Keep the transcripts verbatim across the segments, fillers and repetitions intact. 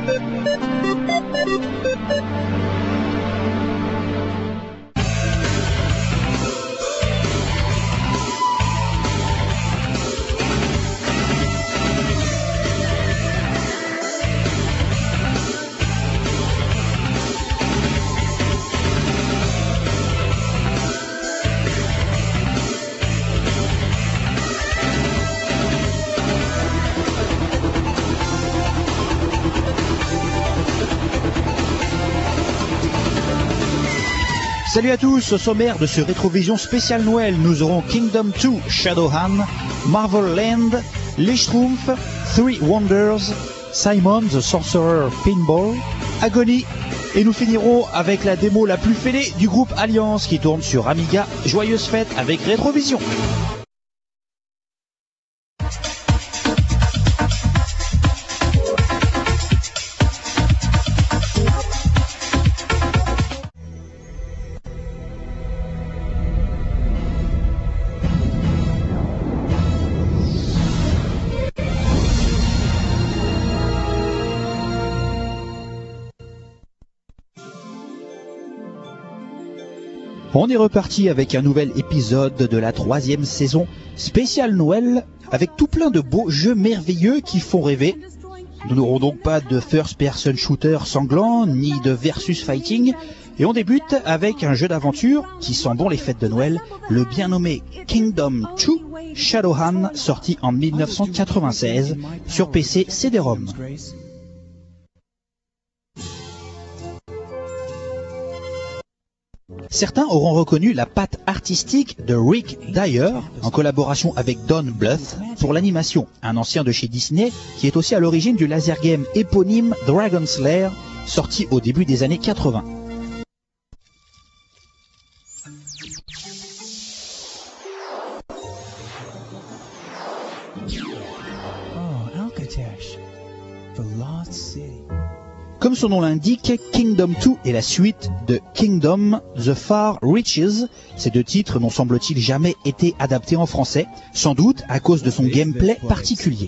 Salut à tous, au sommaire de ce Rétrovision spécial Noël, nous aurons Kingdom deux, Shadowhand, Marvel Land, Les Schtroumpfs, Three Wonders, Simon the Sorcerer Pinball, Agony, et nous finirons avec la démo la plus fêlée du groupe Alliance qui tourne sur Amiga. Joyeuse fête avec Rétrovision. On est reparti avec un nouvel épisode de la troisième saison spéciale Noël avec tout plein de beaux jeux merveilleux qui font rêver. Nous n'aurons donc pas de first-person shooter sanglant ni de versus fighting et on débute avec un jeu d'aventure qui sent bon les fêtes de Noël, le bien nommé Kingdom deux Shadowhand, sorti en mille neuf cent quatre-vingt-seize sur P C C D-ROM. Certains auront reconnu la patte artistique de Rick Dyer, en collaboration avec Don Bluth, pour l'animation, un ancien de chez Disney, qui est aussi à l'origine du laser game éponyme Dragon's Lair, sorti au début des années quatre-vingts. Oh, Alcatraz, the Lost City. Comme son nom l'indique, Kingdom deux est la suite de Kingdom The Far Reaches. Ces deux titres n'ont semble-t-il jamais été adaptés en français, sans doute à cause de son gameplay particulier.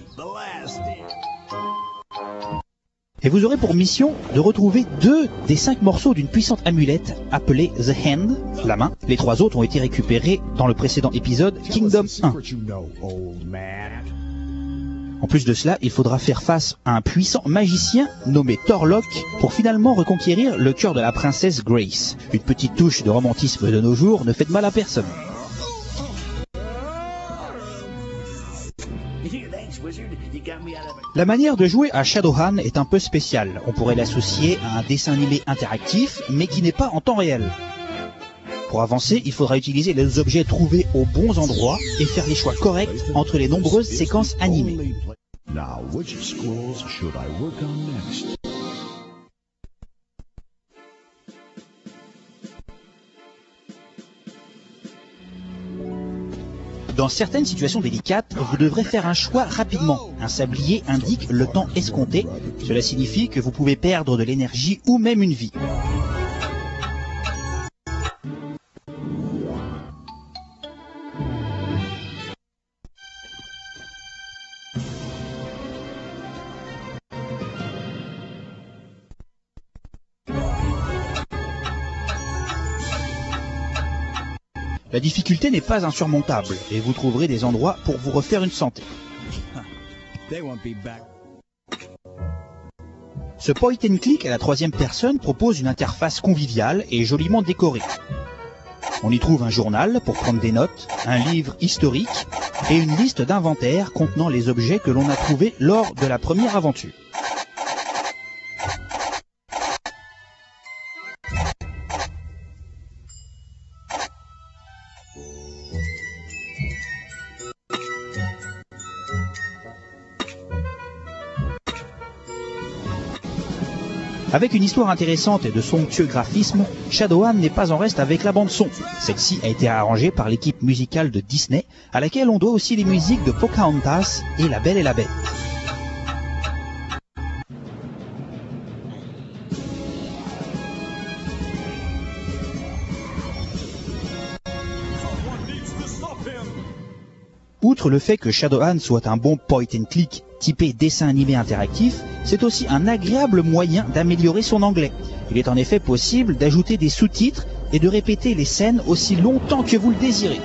Et vous aurez pour mission de retrouver deux des cinq morceaux d'une puissante amulette appelée The Hand, la main. Les trois autres ont été récupérés dans le précédent épisode Kingdom un. En plus de cela, il faudra faire face à un puissant magicien nommé Torlock pour finalement reconquérir le cœur de la princesse Grace. Une petite touche de romantisme de nos jours ne fait de mal à personne. La manière de jouer à Shadowhand est un peu spéciale. On pourrait l'associer à un dessin animé interactif, mais qui n'est pas en temps réel. Pour avancer, il faudra utiliser les objets trouvés aux bons endroits et faire les choix corrects entre les nombreuses séquences animées. Now, which scrolls should I work on next? Dans certaines situations délicates, vous devrez faire un choix rapidement. Un sablier indique le temps escompté. Cela signifie que vous pouvez perdre de l'énergie ou même une vie. La difficulté n'est pas insurmontable et vous trouverez des endroits pour vous refaire une santé. Ce point and click à la troisième personne propose une interface conviviale et joliment décorée. On y trouve un journal pour prendre des notes, un livre historique et une liste d'inventaire contenant les objets que l'on a trouvés lors de la première aventure. Avec une histoire intéressante et de somptueux graphismes, Shadowhand n'est pas en reste avec la bande-son. Celle-ci a été arrangée par l'équipe musicale de Disney, à laquelle on doit aussi les musiques de Pocahontas et La Belle et la Bête. Outre le fait que Shadowhand soit un bon point and click typé dessin animé interactif, c'est aussi un agréable moyen d'améliorer son anglais. Il est en effet possible d'ajouter des sous-titres et de répéter les scènes aussi longtemps que vous le désirez.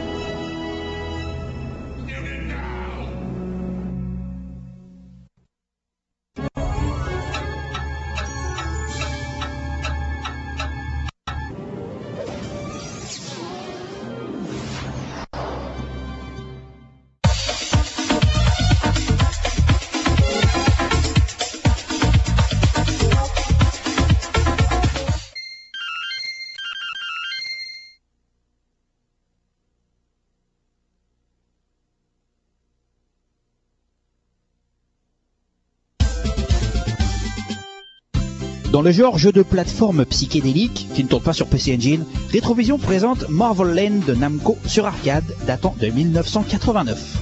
Dans le genre jeu de plateforme psychédélique, qui ne tourne pas sur P C Engine, Retrovision présente Marvel Land de Namco sur arcade, datant de mille neuf cent quatre-vingt-neuf.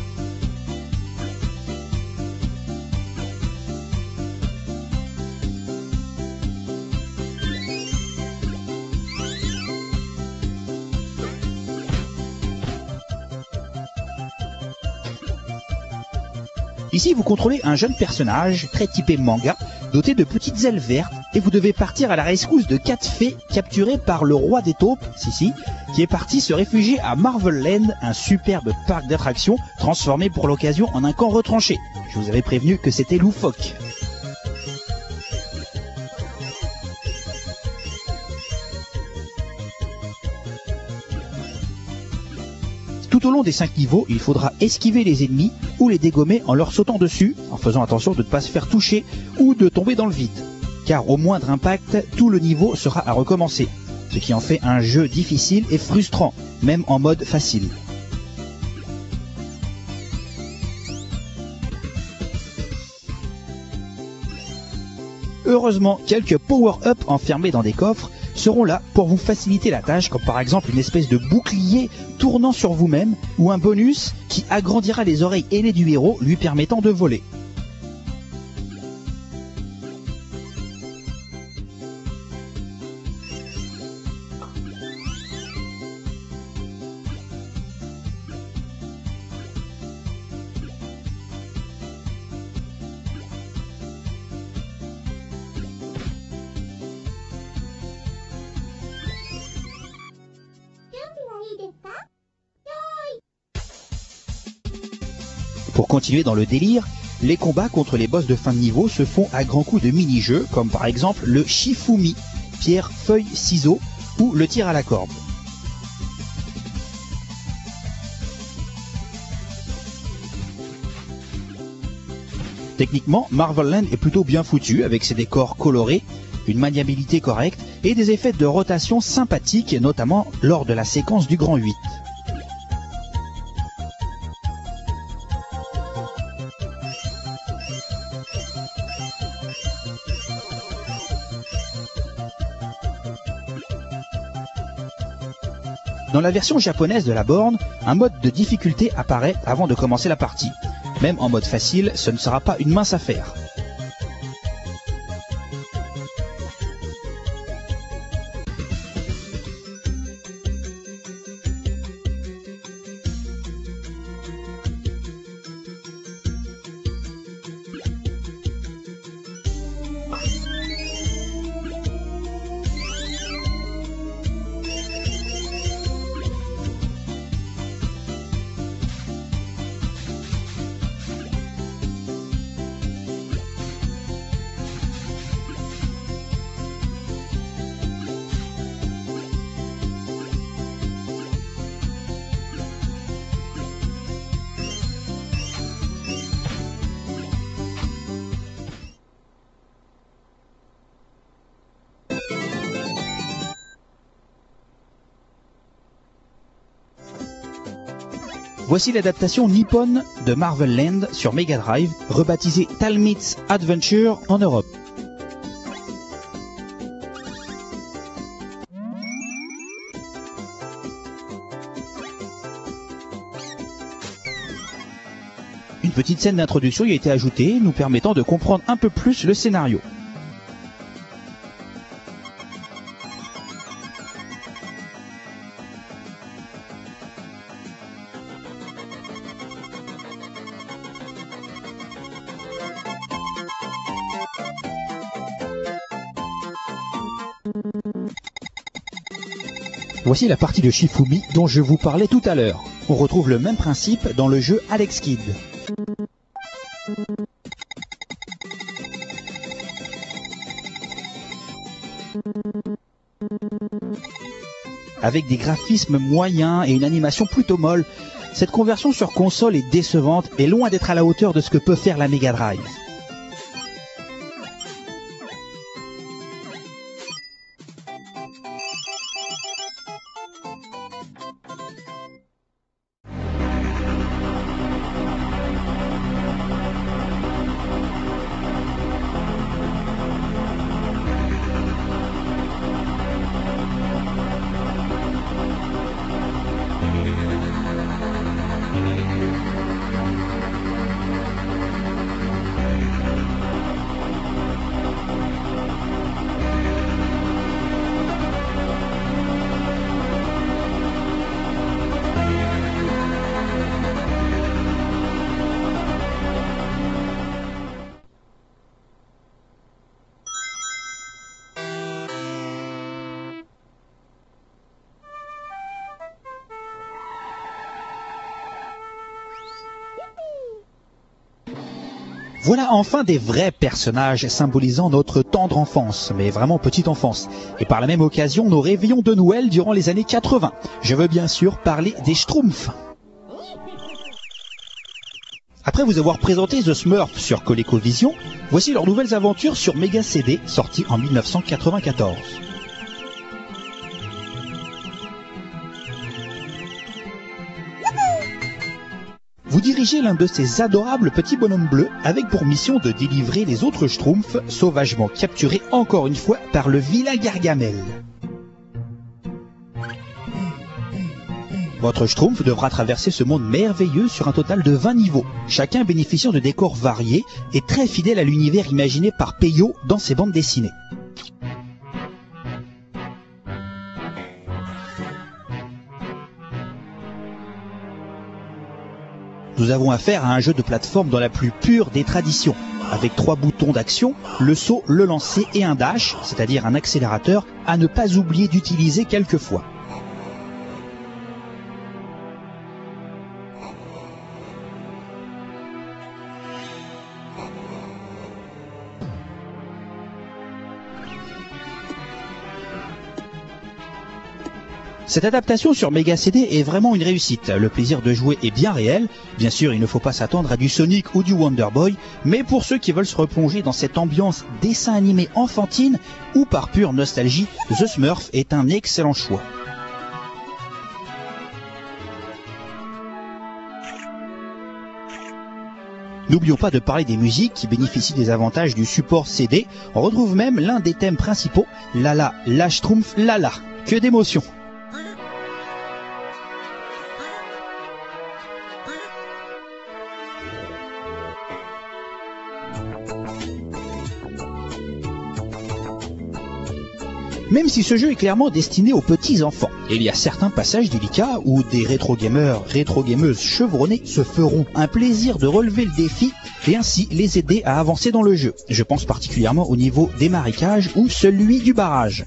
Ici, vous contrôlez un jeune personnage, très typé manga, doté de petites ailes vertes, et vous devez partir à la rescousse de quatre fées capturées par le roi des taupes, Sissi, qui est parti se réfugier à Marvel Land, un superbe parc d'attractions transformé pour l'occasion en un camp retranché. Je vous avais prévenu que c'était loufoque. Tout au long des cinq niveaux, il faudra esquiver les ennemis ou les dégommer en leur sautant dessus, en faisant attention de ne pas se faire toucher ou de tomber dans le vide. Car au moindre impact, tout le niveau sera à recommencer, ce qui en fait un jeu difficile et frustrant, même en mode facile. Heureusement, quelques power-up enfermés dans des coffres seront là pour vous faciliter la tâche, comme par exemple une espèce de bouclier tournant sur vous-même ou un bonus qui agrandira les oreilles ailées du héros, lui permettant de voler. Pour continuer dans le délire, les combats contre les boss de fin de niveau se font à grands coups de mini-jeux, comme par exemple le Shifumi, pierre, feuille, ciseaux, ou le tir à la corde. Techniquement, Marvel Land est plutôt bien foutu, avec ses décors colorés, une maniabilité correcte et des effets de rotation sympathiques, notamment lors de la séquence du Grand huit. Dans la version japonaise de la borne, un mode de difficulté apparaît avant de commencer la partie. Même en mode facile, ce ne sera pas une mince affaire. Voici l'adaptation nippone de Marvel Land sur Mega Drive, rebaptisée Talmit's Adventure en Europe. Une petite scène d'introduction y a été ajoutée, nous permettant de comprendre un peu plus le scénario. Voici la partie de Shifumi dont je vous parlais tout à l'heure. On retrouve le même principe dans le jeu Alex Kidd. Avec des graphismes moyens et une animation plutôt molle, cette conversion sur console est décevante et loin d'être à la hauteur de ce que peut faire la Mega Drive. Voilà enfin des vrais personnages symbolisant notre tendre enfance, mais vraiment petite enfance. Et par la même occasion, nos réveillons de Noël durant les années quatre-vingts. Je veux bien sûr parler des Schtroumpfs. Après vous avoir présenté The Smurfs sur ColecoVision, voici leurs nouvelles aventures sur Mega C D, sorties en mille neuf cent quatre-vingt-quatorze. Vous dirigez l'un de ces adorables petits bonhommes bleus avec pour mission de délivrer les autres Schtroumpfs sauvagement capturés encore une fois par le vilain Gargamel. Votre Schtroumpf devra traverser ce monde merveilleux sur un total de vingt niveaux, chacun bénéficiant de décors variés et très fidèles à l'univers imaginé par Peyo dans ses bandes dessinées. Nous avons affaire à un jeu de plateforme dans la plus pure des traditions, avec trois boutons d'action, le saut, le lancer et un dash, c'est-à-dire un accélérateur, à ne pas oublier d'utiliser quelquefois. Cette adaptation sur Mega C D est vraiment une réussite. Le plaisir de jouer est bien réel. Bien sûr, il ne faut pas s'attendre à du Sonic ou du Wonder Boy, mais pour ceux qui veulent se replonger dans cette ambiance dessin animé enfantine ou par pure nostalgie, The Smurf est un excellent choix. N'oublions pas de parler des musiques qui bénéficient des avantages du support C D. On retrouve même l'un des thèmes principaux, Lala, la Schtroumpf, Lala. Que d'émotion! Même si ce jeu est clairement destiné aux petits enfants, il y a certains passages délicats où des rétro-gamers, rétro-gameuses chevronnés se feront un plaisir de relever le défi et ainsi les aider à avancer dans le jeu. Je pense particulièrement au niveau des marécages ou celui du barrage.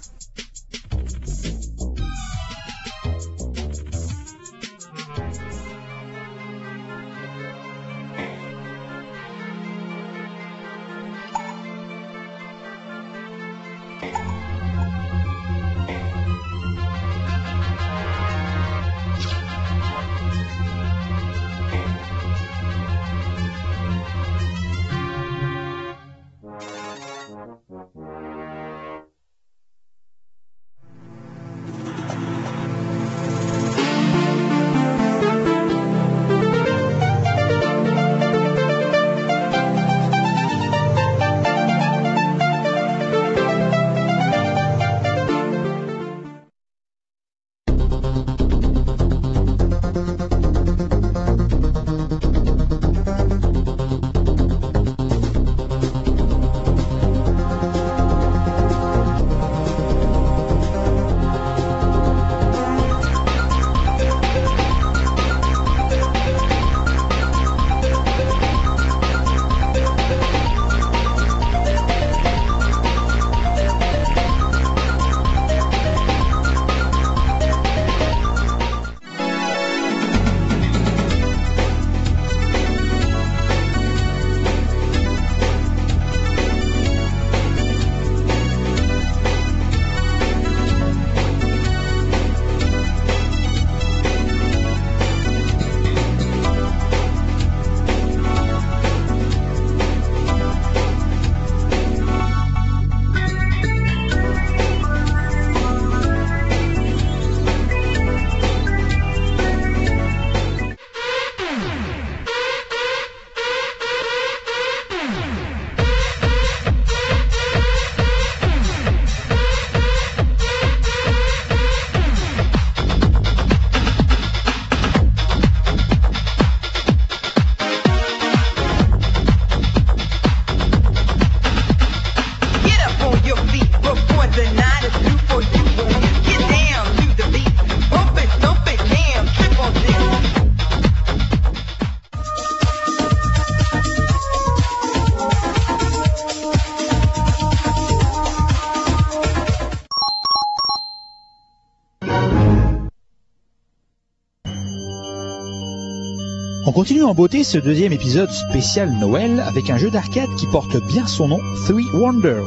continue en beauté ce deuxième épisode spécial Noël avec un jeu d'arcade qui porte bien son nom, Three Wonders.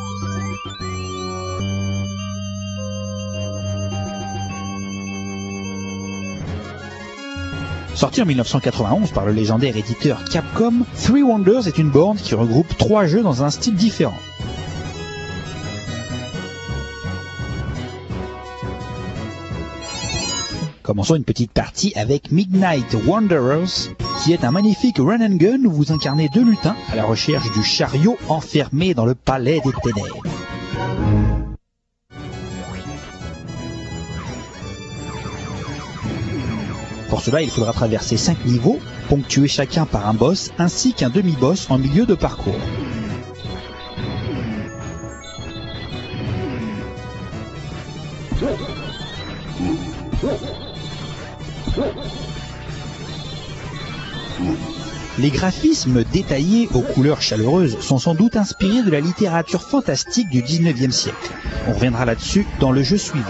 Sorti en mille neuf cent quatre-vingt-onze par le légendaire éditeur Capcom, Three Wonders est une borne qui regroupe trois jeux dans un style différent. Commençons une petite partie avec Midnight Wanderers, qui est un magnifique run and gun où vous incarnez deux lutins à la recherche du chariot enfermé dans le palais des ténèbres. Pour cela, il faudra traverser cinq niveaux, ponctués chacun par un boss ainsi qu'un demi-boss en milieu de parcours. Les graphismes détaillés aux couleurs chaleureuses sont sans doute inspirés de la littérature fantastique du dix-neuvième siècle. On reviendra là-dessus dans le jeu suivant.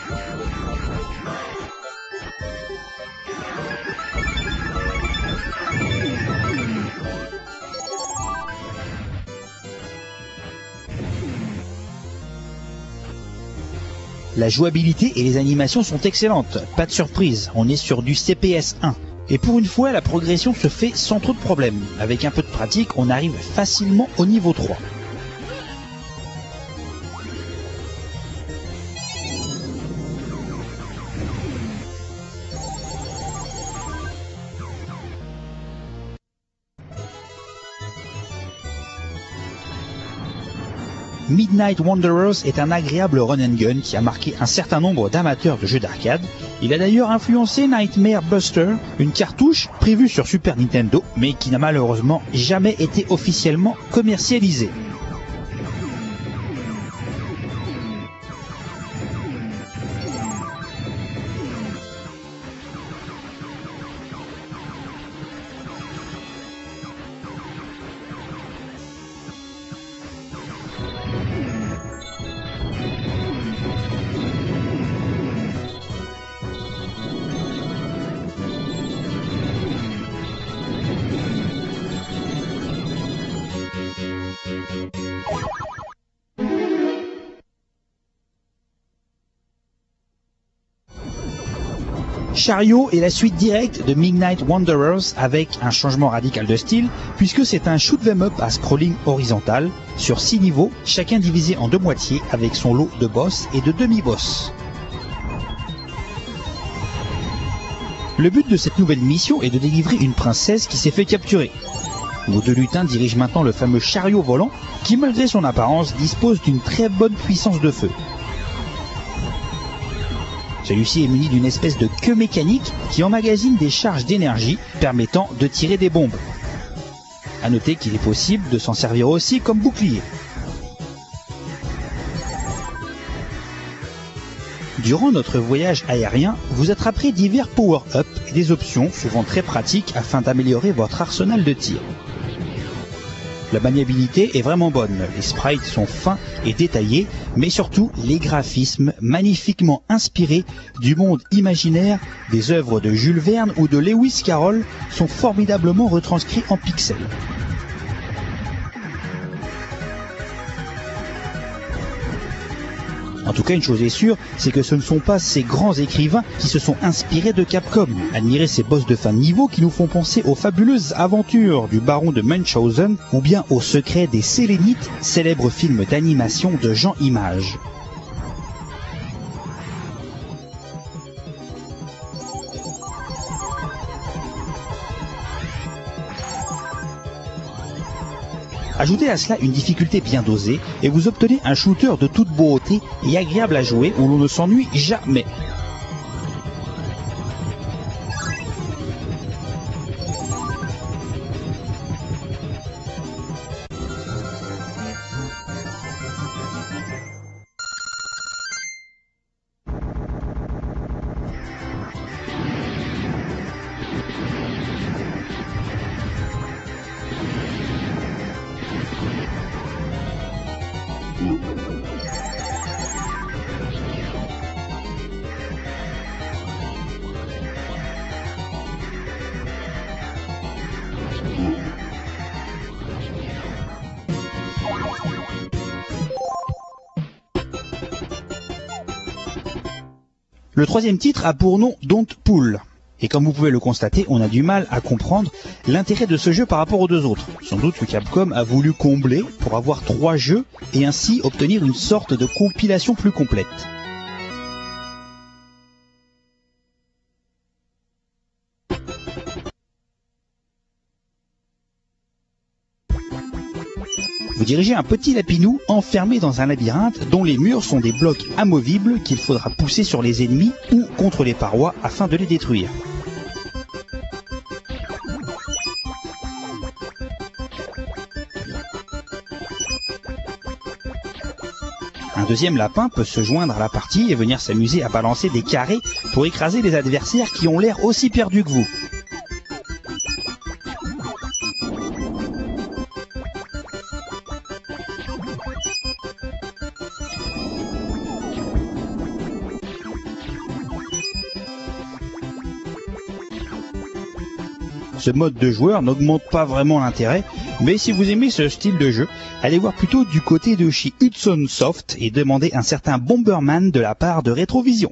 La jouabilité et les animations sont excellentes, pas de surprise, on est sur du C P S un. Et pour une fois, la progression se fait sans trop de problèmes. Avec un peu de pratique, on arrive facilement au niveau trois. Midnight Wanderers est un agréable run and gun qui a marqué un certain nombre d'amateurs de jeux d'arcade. Il a d'ailleurs influencé Nightmare Buster, une cartouche prévue sur Super Nintendo, mais qui n'a malheureusement jamais été officiellement commercialisée. Chariot est la suite directe de Midnight Wanderers avec un changement radical de style puisque c'est un shoot 'em up à scrolling horizontal sur six niveaux, chacun divisé en deux moitiés avec son lot de boss et de demi-boss. Le but de cette nouvelle mission est de délivrer une princesse qui s'est fait capturer. Vos deux lutins dirigent maintenant le fameux chariot volant qui, malgré son apparence, dispose d'une très bonne puissance de feu. Celui-ci est muni d'une espèce de queue mécanique qui emmagasine des charges d'énergie permettant de tirer des bombes. A noter qu'il est possible de s'en servir aussi comme bouclier. Durant notre voyage aérien, vous attraperez divers power-up et des options souvent très pratiques afin d'améliorer votre arsenal de tir. La maniabilité est vraiment bonne, les sprites sont fins et détaillés, mais surtout les graphismes magnifiquement inspirés du monde imaginaire des œuvres de Jules Verne ou de Lewis Carroll sont formidablement retranscrits en pixels. En tout cas, une chose est sûre, c'est que ce ne sont pas ces grands écrivains qui se sont inspirés de Capcom. Admirez ces boss de fin de niveau qui nous font penser aux fabuleuses aventures du baron de Munchausen ou bien aux secrets des Sélénites, célèbre film d'animation de Jean Image. Ajoutez à cela une difficulté bien dosée et vous obtenez un shooter de toute beauté et agréable à jouer où l'on ne s'ennuie jamais. Le troisième titre a pour nom Don't Pull. Et comme vous pouvez le constater, on a du mal à comprendre l'intérêt de ce jeu par rapport aux deux autres. Sans doute que Capcom a voulu combler pour avoir trois jeux et ainsi obtenir une sorte de compilation plus complète. Vous dirigez un petit lapinou enfermé dans un labyrinthe dont les murs sont des blocs amovibles qu'il faudra pousser sur les ennemis ou contre les parois afin de les détruire. Un deuxième lapin peut se joindre à la partie et venir s'amuser à balancer des carrés pour écraser les adversaires qui ont l'air aussi perdus que vous. Ce mode de joueur n'augmente pas vraiment l'intérêt, mais si vous aimez ce style de jeu, allez voir plutôt du côté de chez Hudson Soft et demandez un certain Bomberman de la part de Retrovision.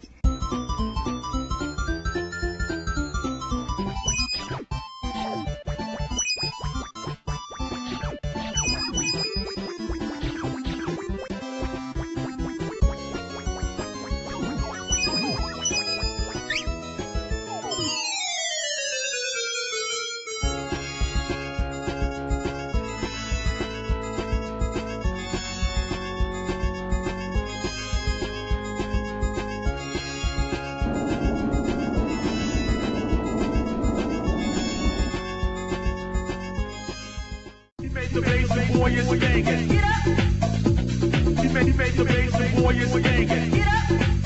The basic warriors banging. Get up. He made, he made the basic warriors banging. Get up.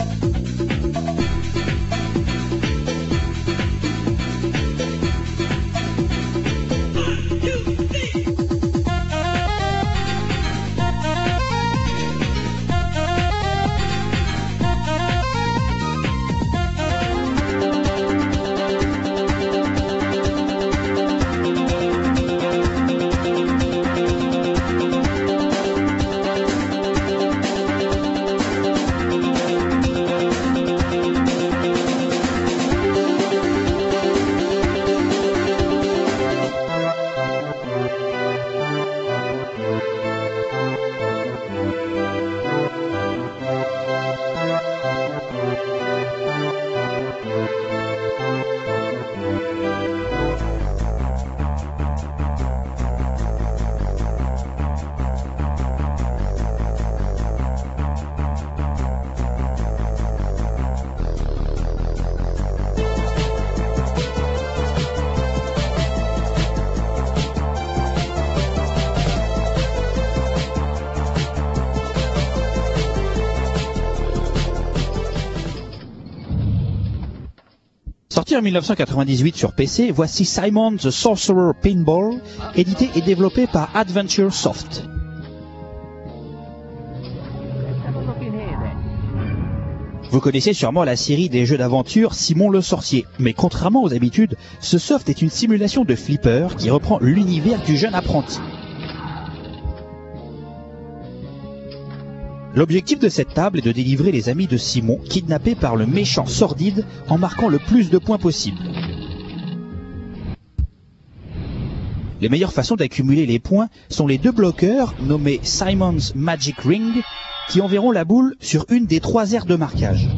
Sorti en mille neuf cent quatre-vingt-dix-huit sur P C, voici Simon the Sorcerer Pinball, édité et développé par Adventure Soft. Vous connaissez sûrement la série des jeux d'aventure Simon le Sorcier, mais contrairement aux habitudes, ce soft est une simulation de flipper qui reprend l'univers du jeune apprenti. L'objectif de cette table est de délivrer les amis de Simon, kidnappés par le méchant Sordide, en marquant le plus de points possible. Les meilleures façons d'accumuler les points sont les deux bloqueurs, nommés Simon's Magic Ring, qui enverront la boule sur une des trois aires de marquage.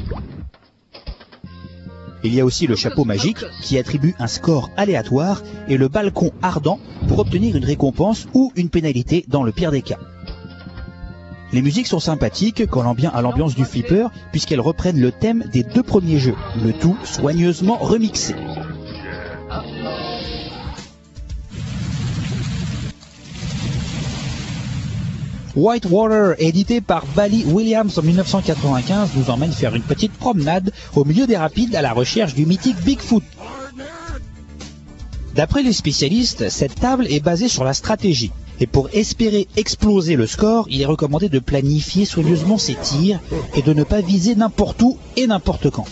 Il y a aussi le chapeau magique, qui attribue un score aléatoire, et le balcon ardent, pour obtenir une récompense ou une pénalité dans le pire des cas. Les musiques sont sympathiques, collant bien à l'ambiance du flipper, puisqu'elles reprennent le thème des deux premiers jeux, le tout soigneusement remixé. Whitewater, édité par Bally Williams en mille neuf cent quatre-vingt-quinze, nous emmène faire une petite promenade au milieu des rapides à la recherche du mythique Bigfoot. D'après les spécialistes, cette table est basée sur la stratégie. Et pour espérer exploser le score, il est recommandé de planifier soigneusement ses tirs et de ne pas viser n'importe où et n'importe quand.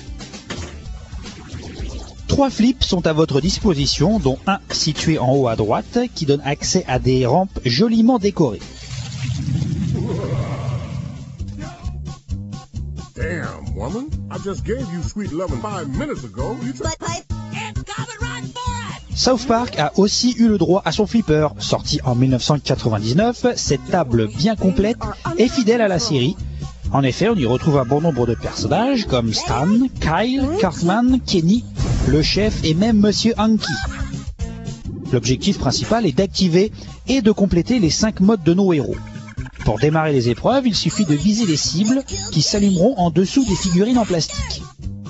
Trois flips sont à votre disposition, dont un situé en haut à droite qui donne accès à des rampes joliment décorées. woman. I just gave you sweet loving five minutes ago. You try- South Park a aussi eu le droit à son flipper. Sorti en mille neuf cent quatre-vingt-dix-neuf, cette table bien complète est fidèle à la série. En effet, on y retrouve un bon nombre de personnages comme Stan, Kyle, Cartman, Kenny, le chef et même Monsieur Hanky. L'objectif principal est d'activer et de compléter les cinq modes de nos héros. Pour démarrer les épreuves, il suffit de viser les cibles qui s'allumeront en dessous des figurines en plastique.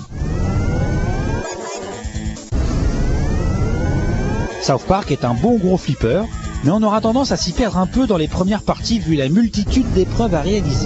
South Park est un bon gros flipper, mais on aura tendance à s'y perdre un peu dans les premières parties vu la multitude d'épreuves à réaliser.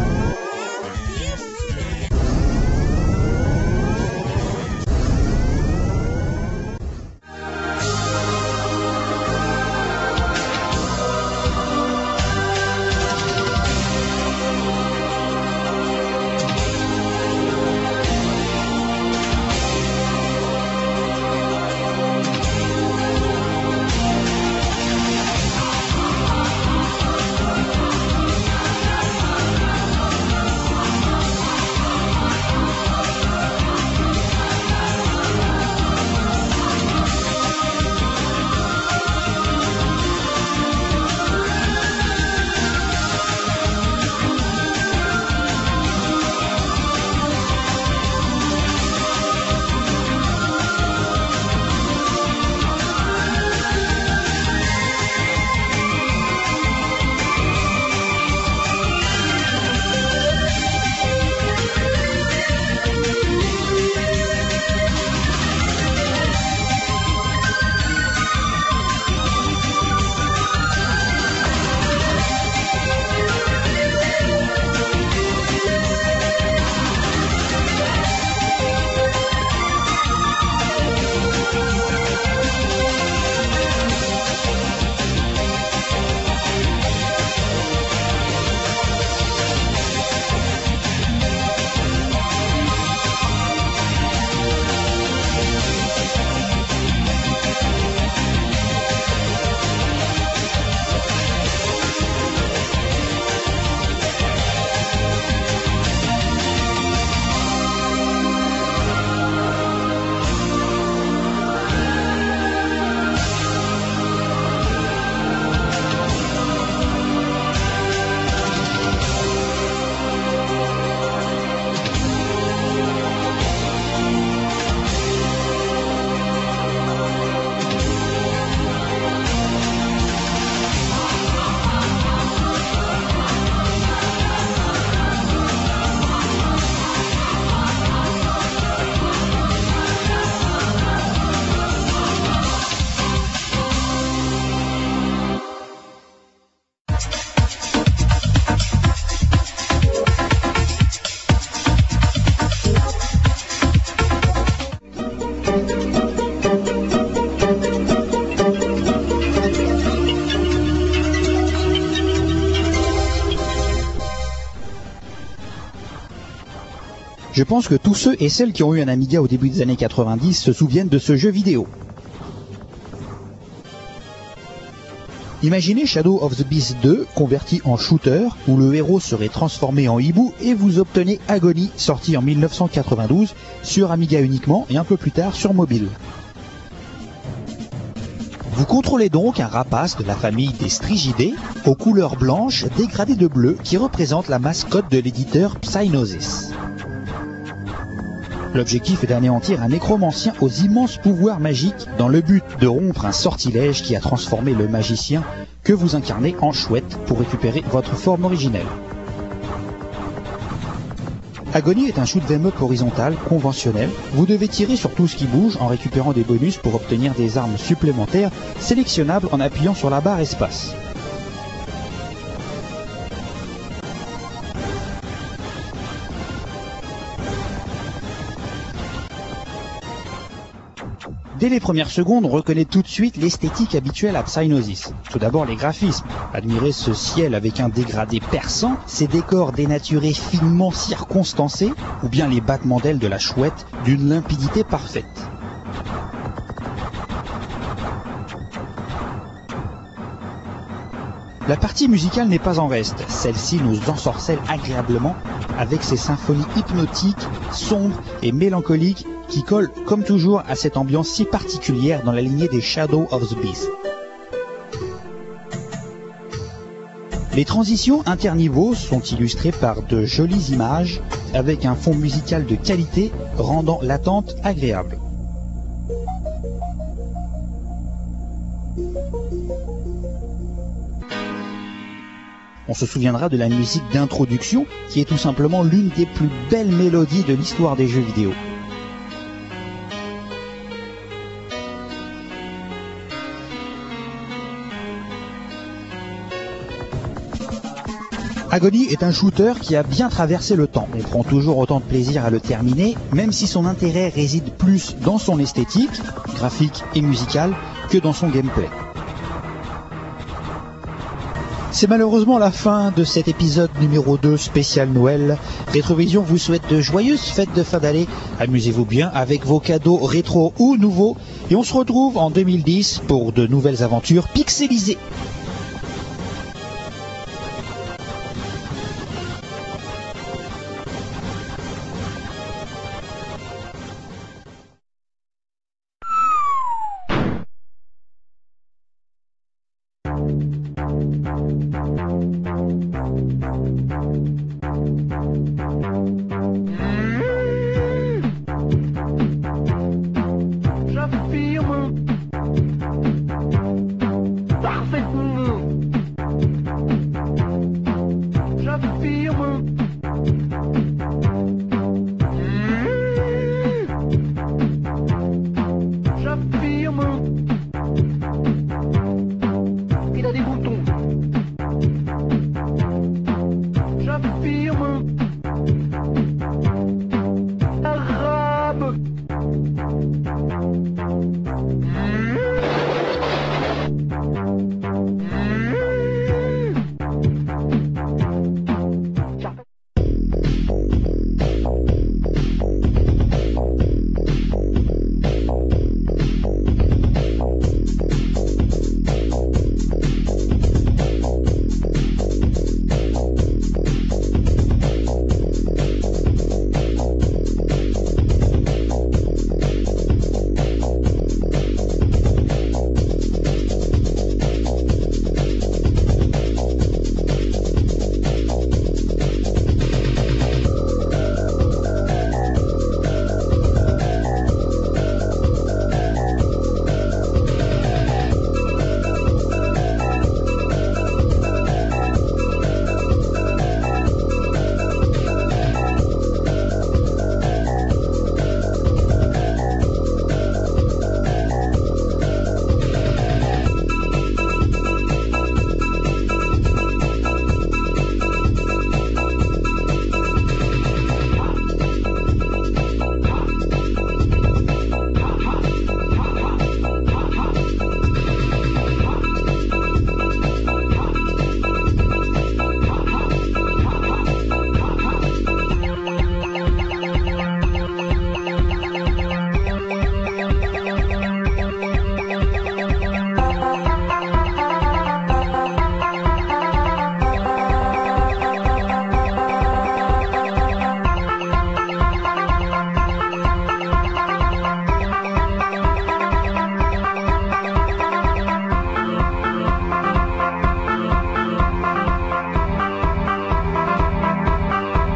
Je pense que tous ceux et celles qui ont eu un Amiga au début des années quatre-vingt-dix se souviennent de ce jeu vidéo. Imaginez Shadow of the Beast deux converti en shooter où le héros serait transformé en hibou et vous obtenez Agony sorti en mille neuf cent quatre-vingt-douze sur Amiga uniquement et un peu plus tard sur mobile. Vous contrôlez donc un rapace de la famille des Strigidae aux couleurs blanches dégradées de bleu qui représente la mascotte de l'éditeur Psygnosis. L'objectif est d'anéantir un nécromancien aux immenses pouvoirs magiques dans le but de rompre un sortilège qui a transformé le magicien que vous incarnez en chouette pour récupérer votre forme originelle. Agony est un shoot 'em up horizontal conventionnel. Vous devez tirer sur tout ce qui bouge en récupérant des bonus pour obtenir des armes supplémentaires sélectionnables en appuyant sur la barre espace. Dès les premières secondes, on reconnaît tout de suite l'esthétique habituelle à Psygnosis. Tout d'abord les graphismes. Admirez ce ciel avec un dégradé perçant, ces décors dénaturés finement circonstancés, ou bien les battements d'ailes de la chouette d'une limpidité parfaite. La partie musicale n'est pas en reste, celle-ci nous ensorcelle agréablement avec ses symphonies hypnotiques, sombres et mélancoliques qui collent comme toujours à cette ambiance si particulière dans la lignée des Shadow of the Beast. Les transitions interniveaux sont illustrées par de jolies images avec un fond musical de qualité rendant l'attente agréable. On se souviendra de la musique d'introduction qui est tout simplement l'une des plus belles mélodies de l'histoire des jeux vidéo. Agony est un shooter qui a bien traversé le temps. On prend toujours autant de plaisir à le terminer, même si son intérêt réside plus dans son esthétique, graphique et musicale, que dans son gameplay. C'est malheureusement la fin de cet épisode numéro deux spécial Noël. Rétrovision vous souhaite de joyeuses fêtes de fin d'année. Amusez-vous bien avec vos cadeaux rétro ou nouveaux. Et on se retrouve en deux mille dix pour de nouvelles aventures pixelisées.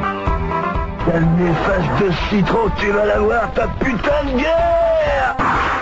Quelle néfaste de citron, tu vas l'avoir, ta putain de guerre!